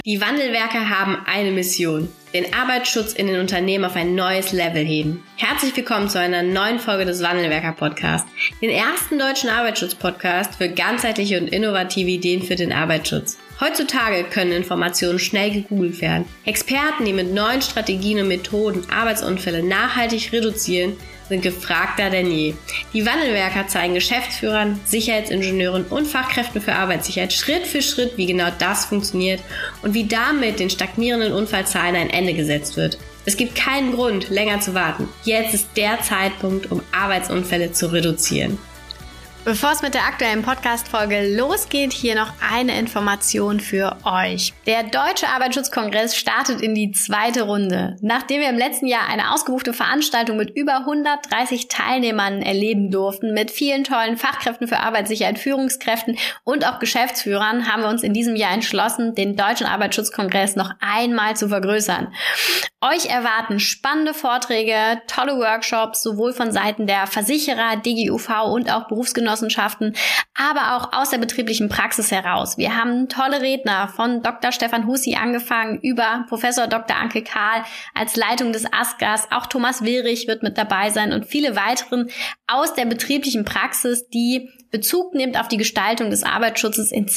Die Wandelwerker haben eine Mission: den Arbeitsschutz in den Unternehmen auf ein neues Level heben. Herzlich willkommen zu einer neuen Folge des Wandelwerker-Podcasts, den ersten deutschen Arbeitsschutz-Podcast für ganzheitliche und innovative Ideen für den Arbeitsschutz. Heutzutage können Informationen schnell gegoogelt werden. Experten, die mit neuen Strategien und Methoden Arbeitsunfälle nachhaltig reduzieren, sind gefragter denn je. Die Wandelwerker zeigen Geschäftsführern, Sicherheitsingenieuren und Fachkräften für Arbeitssicherheit Schritt für Schritt, wie genau das funktioniert und wie damit den stagnierenden Unfallzahlen ein Ende gesetzt wird. Es gibt keinen Grund, länger zu warten. Jetzt ist der Zeitpunkt, um Arbeitsunfälle zu reduzieren. Bevor es mit der aktuellen Podcast-Folge losgeht, hier noch eine Information für euch. Der Deutsche Arbeitsschutzkongress startet in die zweite Runde. Nachdem wir im letzten Jahr eine ausgebuchte Veranstaltung mit über 130 Teilnehmern erleben durften, mit vielen tollen Fachkräften für Arbeitssicherheit, Führungskräften und auch Geschäftsführern, haben wir uns in diesem Jahr entschlossen, den Deutschen Arbeitsschutzkongress noch einmal zu vergrößern. Euch erwarten spannende Vorträge, tolle Workshops, sowohl von Seiten der Versicherer, DGUV und auch Berufsgenossenschaften, aber auch aus der betrieblichen Praxis heraus. Wir haben tolle Redner von Dr. Stefan Hussi angefangen über Professor Dr. Anke Kahl als Leitung des ASGAs. Auch Thomas Willrich wird mit dabei sein und viele weiteren aus der betrieblichen Praxis, die Bezug nimmt auf die Gestaltung des Arbeitsschutzes in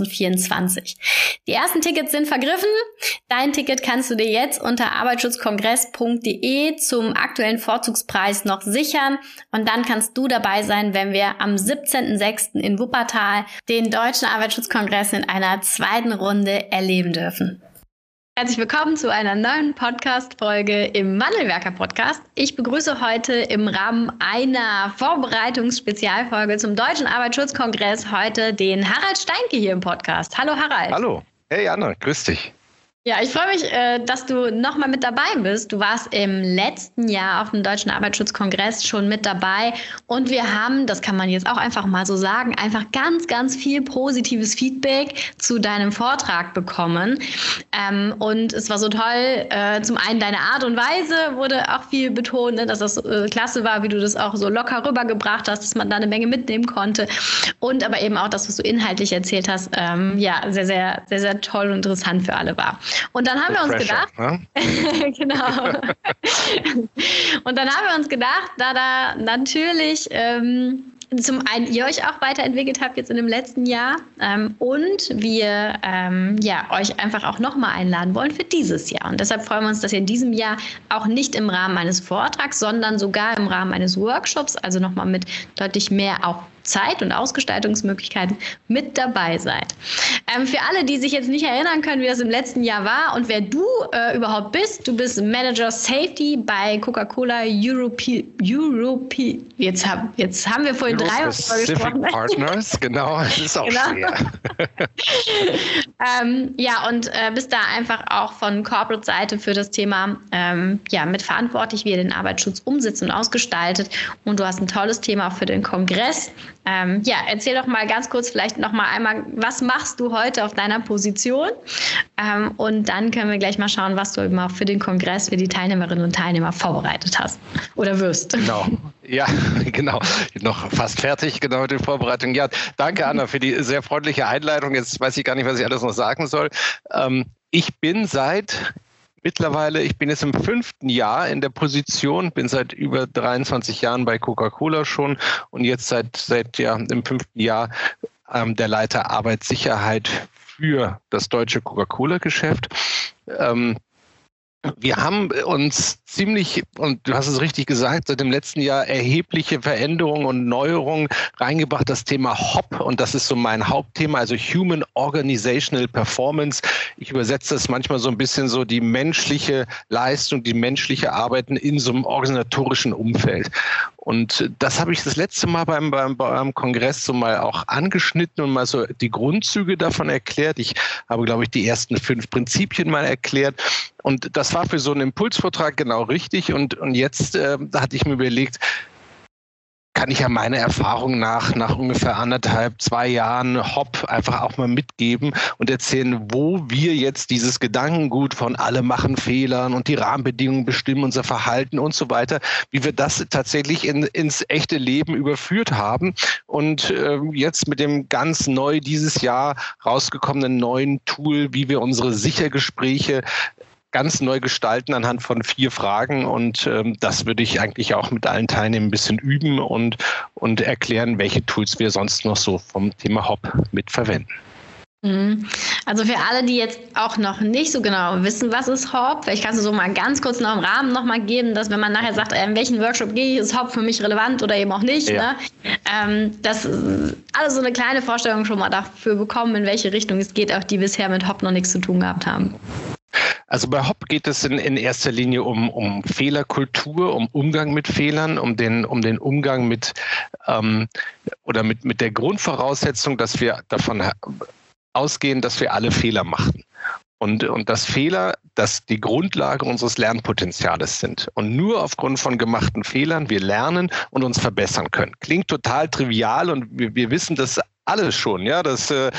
2024. Die ersten Tickets sind vergriffen. Dein Ticket kannst du dir jetzt unter arbeitsschutzkongress.de zum aktuellen Vorzugspreis noch sichern. Und dann kannst du dabei sein, wenn wir am 17.06. in Wuppertal den Deutschen Arbeitsschutzkongress in einer zweiten Runde erleben dürfen. Herzlich willkommen zu einer neuen Podcast-Folge im Wandelwerker-Podcast. Ich begrüße heute im Rahmen einer Vorbereitungsspezialfolge zum Deutschen Arbeitsschutzkongress heute den Harald Steinke hier im Podcast. Hallo Harald. Hallo. Hey Anna, grüß dich. Ja, ich freue mich, dass du nochmal mit dabei bist. Du warst im letzten Jahr auf dem Deutschen Arbeitsschutzkongress schon mit dabei und wir haben, das kann man jetzt auch einfach mal so sagen, einfach ganz, ganz viel positives Feedback zu deinem Vortrag bekommen. Und es war so toll, zum einen deine Art und Weise wurde auch viel betont, ne, dass das klasse war, wie du das auch so locker rübergebracht hast, dass man da eine Menge mitnehmen konnte und aber eben auch das, was du inhaltlich erzählt hast, ja, sehr, sehr, sehr, sehr toll und interessant für alle war. Und dann haben wir uns gedacht, genau. Und dann haben wir uns gedacht, da natürlich zum einen ihr euch auch weiterentwickelt habt jetzt in dem letzten Jahr und wir euch einfach auch nochmal einladen wollen für dieses Jahr. Und deshalb freuen wir uns, dass ihr in diesem Jahr auch nicht im Rahmen eines Vortrags, sondern sogar im Rahmen eines Workshops, also nochmal mit deutlich mehr auch Zeit und Ausgestaltungsmöglichkeiten mit dabei seid. Für alle, die sich jetzt nicht erinnern können, wie das im letzten Jahr war und wer du überhaupt bist, du bist Manager Safety bei Coca-Cola Europe. Jetzt haben wir vorhin dreimal gesprochen. Partners, genau, das ist auch schwer. Und bist da einfach auch von Corporate-Seite für das Thema mit verantwortlich, wie ihr den Arbeitsschutz umsetzt und ausgestaltet. Und du hast ein tolles Thema für den Kongress. Erzähl doch mal ganz kurz vielleicht noch mal einmal, was machst du heute auf deiner Position? Und dann können wir gleich mal schauen, was du immer für den Kongress, für die Teilnehmerinnen und Teilnehmer vorbereitet hast oder wirst. Genau, ja, genau. Noch fast fertig, genau mit den Vorbereitungen. Ja, danke Anna für die sehr freundliche Einleitung. Jetzt weiß ich gar nicht, was ich alles noch sagen soll. Ich bin jetzt im 5. Jahr in der Position, bin seit über 23 Jahren bei Coca-Cola schon und jetzt seit im 5. Jahr der Leiter Arbeitssicherheit für das deutsche Coca-Cola-Geschäft. Wir haben uns und du hast es richtig gesagt, seit dem letzten Jahr erhebliche Veränderungen und Neuerungen reingebracht. Das Thema HOP, und das ist so mein Hauptthema, also Human Organizational Performance. Ich übersetze das manchmal so ein bisschen so die menschliche Leistung, die menschliche Arbeiten in so einem organisatorischen Umfeld. Und das habe ich das letzte Mal beim Kongress so mal auch angeschnitten und mal so die Grundzüge davon erklärt. Ich habe, glaube ich, die ersten 5 Prinzipien mal erklärt. Und das war für so einen Impulsvortrag genau richtig. Und jetzt hatte ich mir überlegt, kann ich ja meine Erfahrung nach ungefähr 2 Jahren Hop einfach auch mal mitgeben und erzählen, wo wir jetzt dieses Gedankengut von alle machen Fehlern und die Rahmenbedingungen bestimmen unser Verhalten und so weiter, wie wir das tatsächlich ins echte Leben überführt haben und jetzt mit dem ganz neu dieses Jahr rausgekommenen neuen Tool, wie wir unsere Sichergespräche ganz neu gestalten anhand von 4 Fragen und das würde ich eigentlich auch mit allen Teilnehmern ein bisschen üben und erklären, welche Tools wir sonst noch so vom Thema Hop mitverwenden. Also für alle, die jetzt auch noch nicht so genau wissen, was ist Hop, vielleicht kannst du so mal ganz kurz noch im Rahmen noch mal geben, dass wenn man nachher sagt, in welchen Workshop gehe ich, ist Hop für mich relevant oder eben auch nicht, ja. Ne? Dass alle so eine kleine Vorstellung schon mal dafür bekommen, in welche Richtung es geht, auch die bisher mit Hop noch nichts zu tun gehabt haben. Also bei Hop geht es in erster Linie um Fehlerkultur, um Umgang mit Fehlern, um den Umgang mit der Grundvoraussetzung, dass wir davon ausgehen, dass wir alle Fehler machen. Und dass Fehler, dass die Grundlage unseres Lernpotenziales sind. Und nur aufgrund von gemachten Fehlern wir lernen und uns verbessern können. Klingt total trivial und wir wissen das alle schon, ja, dass wir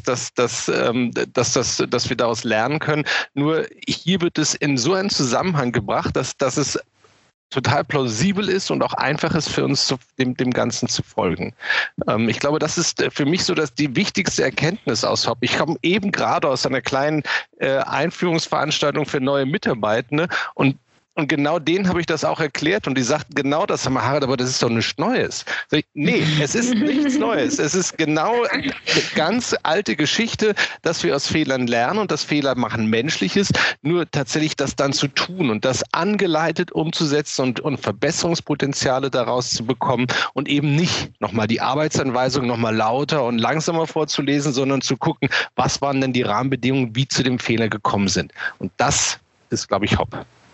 daraus lernen können. Nur hier wird es in so einen Zusammenhang gebracht, dass es total plausibel ist und auch einfach ist für uns, dem Ganzen zu folgen. Ich glaube, das ist für mich so die wichtigste Erkenntnis aus Hop. Ich komme eben gerade aus einer kleinen Einführungsveranstaltung für neue Mitarbeitende und genau denen habe ich das auch erklärt und die sagten genau das, Herr Harald, aber das ist doch nichts Neues. Nee, es ist nichts Neues. Es ist genau eine ganz alte Geschichte, dass wir aus Fehlern lernen und dass Fehler machen menschlich ist, nur tatsächlich das dann zu tun und das angeleitet umzusetzen und Verbesserungspotenziale daraus zu bekommen und eben nicht nochmal die Arbeitsanweisung nochmal lauter und langsamer vorzulesen, sondern zu gucken, was waren denn die Rahmenbedingungen, wie zu dem Fehler gekommen sind. Und das ist, glaube ich, Hop.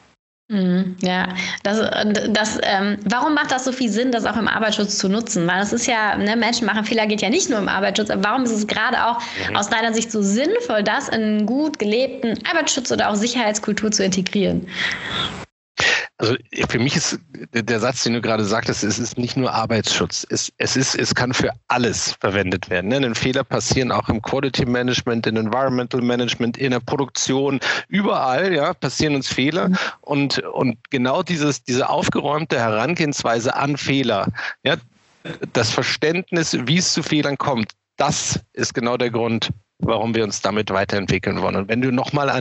Ja, warum macht das so viel Sinn, das auch im Arbeitsschutz zu nutzen? Weil es ist ja, ne, Menschen machen Fehler, geht ja nicht nur im Arbeitsschutz, aber warum ist es gerade auch aus deiner Sicht so sinnvoll, das in einen gut gelebten Arbeitsschutz oder auch Sicherheitskultur zu integrieren? Also für mich ist der Satz, den du gerade sagtest, es ist nicht nur Arbeitsschutz. Es kann für alles verwendet werden. Denn Fehler passieren auch im Quality Management, in Environmental Management, in der Produktion, überall, ja, passieren uns Fehler. Und genau diese aufgeräumte Herangehensweise an Fehler, ja, das Verständnis, wie es zu Fehlern kommt, das ist genau der Grund, warum wir uns damit weiterentwickeln wollen. Und wenn du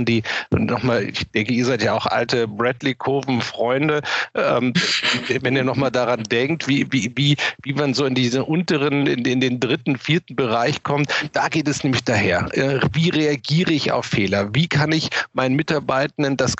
ich denke, ihr seid ja auch alte Bradley-Kurven-Freunde, wenn ihr nochmal daran denkt, wie man so in diesen unteren, in den 3., 4. Bereich kommt, da geht es nämlich daher. Wie reagiere ich auf Fehler? Wie kann ich meinen Mitarbeitenden das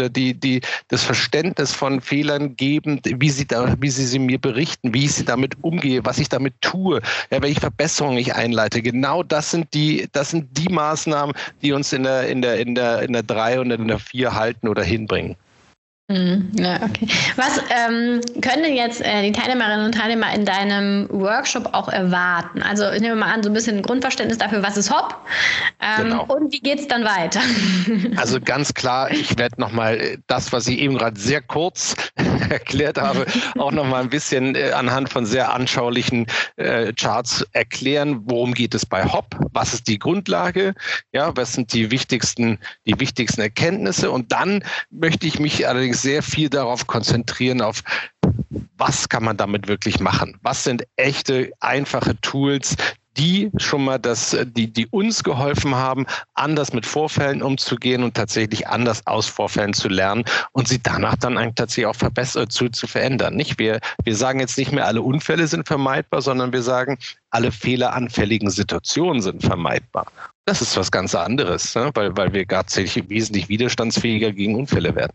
Verständnis von Fehlern geben, wie sie mir berichten, wie ich sie damit umgehe, was ich damit tue, ja, welche Verbesserungen ich einleite. Genau das sind die Maßnahmen, die uns in der 3 und in der 4 halten oder hinbringen. Ja, okay. Was können denn jetzt die Teilnehmerinnen und Teilnehmer in deinem Workshop auch erwarten? Also ich nehme mal an, so ein bisschen ein Grundverständnis dafür, was ist Hop? Genau. Und wie geht es dann weiter? Also ganz klar, ich werde nochmal das, was ich eben gerade sehr kurz erklärt habe, auch nochmal ein bisschen anhand von sehr anschaulichen Charts erklären, worum geht es bei Hop, was ist die Grundlage, ja, was sind die wichtigsten Erkenntnisse und dann möchte ich mich allerdings sehr viel darauf konzentrieren, auf was kann man damit wirklich machen? Was sind echte, einfache Tools, die schon mal die uns geholfen haben, anders mit Vorfällen umzugehen und tatsächlich anders aus Vorfällen zu lernen und sie danach dann eigentlich tatsächlich auch zu verändern. Nicht? Wir sagen jetzt nicht mehr, alle Unfälle sind vermeidbar, sondern wir sagen, alle fehleranfälligen Situationen sind vermeidbar. Das ist was ganz anderes, ne? weil wir tatsächlich wesentlich widerstandsfähiger gegen Unfälle werden.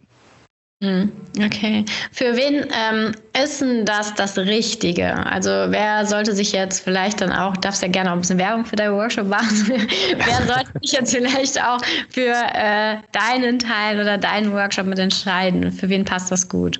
Okay. Für wen ist denn das Richtige? Also wer sollte sich jetzt vielleicht dann auch, darfst ja gerne auch ein bisschen Werbung für deinen Workshop machen, wer sollte sich jetzt vielleicht auch für deinen Teil oder deinen Workshop mit entscheiden? Für wen passt das gut?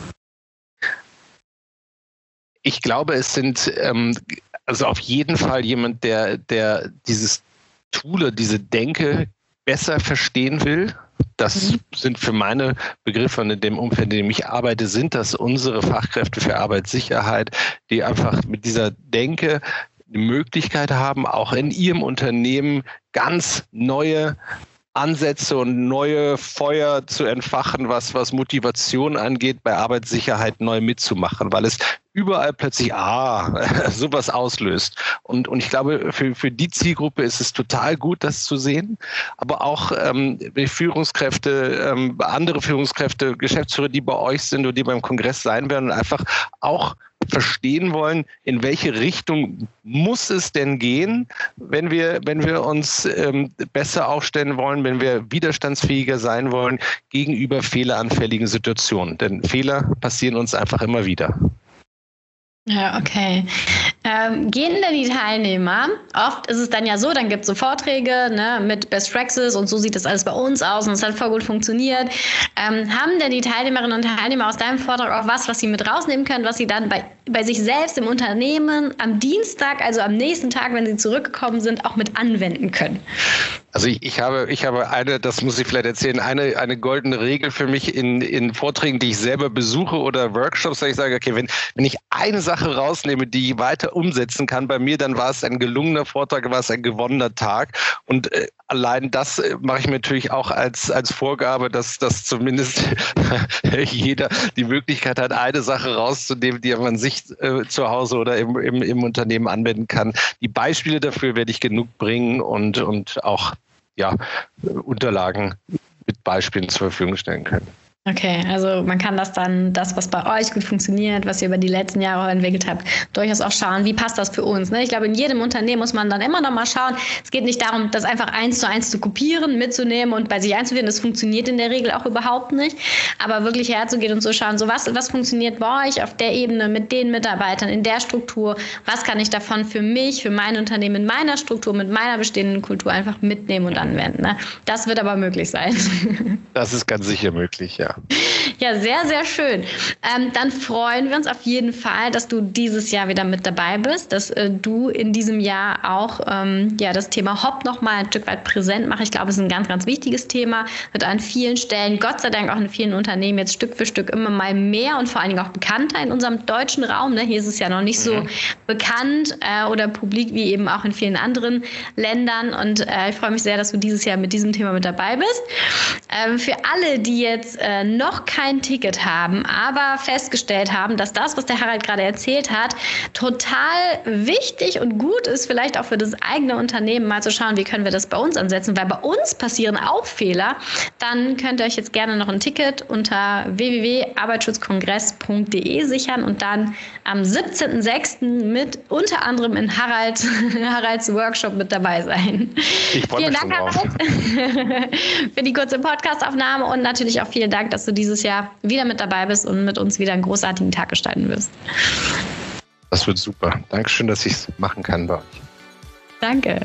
Ich glaube, es sind also auf jeden Fall jemand, der dieses Tool oder diese Denke besser verstehen will, das sind für meine Begriffe und in dem Umfeld, in dem ich arbeite, sind das unsere Fachkräfte für Arbeitssicherheit, die einfach mit dieser Denke die Möglichkeit haben, auch in ihrem Unternehmen ganz neue Ansätze und neue Feuer zu entfachen, was Motivation angeht, bei Arbeitssicherheit neu mitzumachen, weil es überall plötzlich sowas auslöst. Und ich glaube, für die Zielgruppe ist es total gut, das zu sehen. Aber auch Führungskräfte, andere Führungskräfte, Geschäftsführer, die bei euch sind oder die beim Kongress sein werden, einfach auch verstehen wollen, in welche Richtung muss es denn gehen, wenn wir uns besser aufstellen wollen, wenn wir widerstandsfähiger sein wollen gegenüber fehleranfälligen Situationen. Denn Fehler passieren uns einfach immer wieder. Ja, okay. Gehen denn die Teilnehmer, oft ist es dann ja so, dann gibt es so Vorträge, ne, mit Best Practices und so sieht das alles bei uns aus und es hat voll gut funktioniert. Haben denn die Teilnehmerinnen und Teilnehmer aus deinem Vortrag auch was sie mit rausnehmen können, was sie dann bei sich selbst im Unternehmen am Dienstag, also am nächsten Tag, wenn sie zurückgekommen sind, auch mit anwenden können? Also ich habe eine, das muss ich vielleicht erzählen, eine goldene Regel für mich in Vorträgen, die ich selber besuche oder Workshops, da ich sage, okay, wenn ich eine Sache rausnehme, die ich weiter umsetzen kann bei mir, dann war es ein gelungener Vortrag, war es ein gewonnener Tag. Und allein das mache ich mir natürlich auch als Vorgabe, dass zumindest jeder die Möglichkeit hat, eine Sache rauszunehmen, die man sich zu Hause oder im Unternehmen anwenden kann. Die Beispiele dafür werde ich genug bringen und auch Unterlagen mit Beispielen zur Verfügung stellen können. Okay, also man kann das, was bei euch gut funktioniert, was ihr über die letzten Jahre entwickelt habt, durchaus auch schauen, wie passt das für uns. Ne? Ich glaube, in jedem Unternehmen muss man dann immer noch mal schauen. Es geht nicht darum, das einfach 1:1 zu kopieren, mitzunehmen und bei sich einzuführen. Das funktioniert in der Regel auch überhaupt nicht. Aber wirklich herzugehen und zu schauen, so was funktioniert bei euch auf der Ebene mit den Mitarbeitern, in der Struktur. Was kann ich davon für mich, für mein Unternehmen, in meiner Struktur, mit meiner bestehenden Kultur einfach mitnehmen und anwenden. Ne? Das wird aber möglich sein. Das ist ganz sicher möglich, ja. Ja, sehr, sehr schön. Dann freuen wir uns auf jeden Fall, dass du dieses Jahr wieder mit dabei bist, dass du in diesem Jahr auch das Thema HOP nochmal ein Stück weit präsent machst. Ich glaube, es ist ein ganz, ganz wichtiges Thema, wird an vielen Stellen, Gott sei Dank auch in vielen Unternehmen jetzt Stück für Stück immer mal mehr und vor allen Dingen auch bekannter in unserem deutschen Raum. Ne? Hier ist es ja noch nicht so bekannt oder publik wie eben auch in vielen anderen Ländern. Und ich freue mich sehr, dass du dieses Jahr mit diesem Thema mit dabei bist. Für alle, die jetzt noch kein Ticket haben, aber festgestellt haben, dass das, was der Harald gerade erzählt hat, total wichtig und gut ist, vielleicht auch für das eigene Unternehmen mal zu schauen, wie können wir das bei uns ansetzen, weil bei uns passieren auch Fehler, dann könnt ihr euch jetzt gerne noch ein Ticket unter www.arbeitsschutzkongress.de sichern und dann am 17.06. mit unter anderem in Haralds Workshop mit dabei sein. Ich freue mich schon drauf. Für die kurze Podcastaufnahme und natürlich auch vielen Dank, dass du dieses Jahr wieder mit dabei bist und mit uns wieder einen großartigen Tag gestalten wirst. Das wird super. Dankeschön, dass ich es machen kann bei euch. Danke.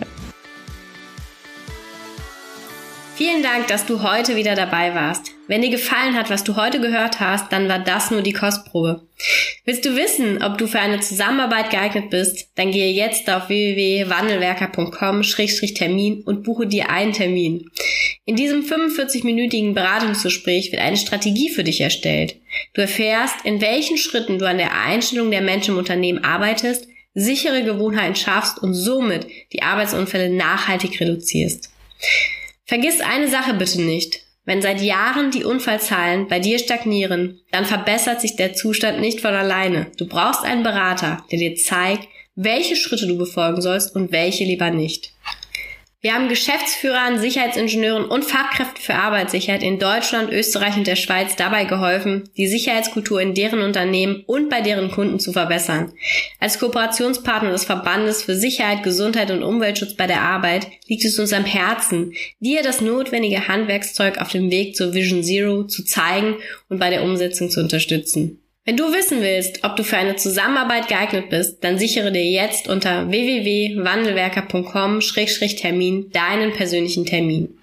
Vielen Dank, dass du heute wieder dabei warst. Wenn dir gefallen hat, was du heute gehört hast, dann war das nur die Kostprobe. Willst du wissen, ob du für eine Zusammenarbeit geeignet bist? Dann gehe jetzt auf www.wandelwerker.com/Termin und buche dir einen Termin. In diesem 45-minütigen Beratungsgespräch wird eine Strategie für dich erstellt. Du erfährst, in welchen Schritten du an der Einstellung der Menschen im Unternehmen arbeitest, sichere Gewohnheiten schaffst und somit die Arbeitsunfälle nachhaltig reduzierst. Vergiss eine Sache bitte nicht. Wenn seit Jahren die Unfallzahlen bei dir stagnieren, dann verbessert sich der Zustand nicht von alleine. Du brauchst einen Berater, der dir zeigt, welche Schritte du befolgen sollst und welche lieber nicht. Wir haben Geschäftsführern, Sicherheitsingenieuren und Fachkräften für Arbeitssicherheit in Deutschland, Österreich und der Schweiz dabei geholfen, die Sicherheitskultur in deren Unternehmen und bei deren Kunden zu verbessern. Als Kooperationspartner des Verbandes für Sicherheit, Gesundheit und Umweltschutz bei der Arbeit liegt es uns am Herzen, dir das notwendige Handwerkszeug auf dem Weg zur Vision Zero zu zeigen und bei der Umsetzung zu unterstützen. Wenn du wissen willst, ob du für eine Zusammenarbeit geeignet bist, dann sichere dir jetzt unter www.wandelwerker.com/Termin deinen persönlichen Termin.